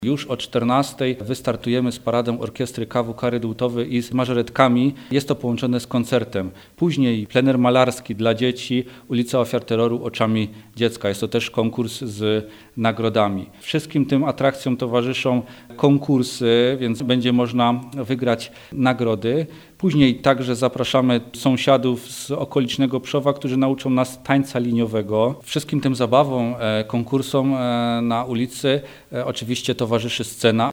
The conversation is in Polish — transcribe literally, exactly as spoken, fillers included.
Już o czternastej wystartujemy z paradą orkiestry K W K Redutowy i z mażoretkami. Jest to połączone z koncertem. Później plener malarski dla dzieci, ulica Ofiar Terroru oczami dziecka. Jest to też konkurs z nagrodami. Wszystkim tym atrakcjom towarzyszą konkursy, więc będzie można wygrać nagrody. Później także zapraszamy sąsiadów z okolicznego Przowa, którzy nauczą nas tańca liniowego. Wszystkim tym zabawom, konkursom na ulicy oczywiście towarzyszy scena.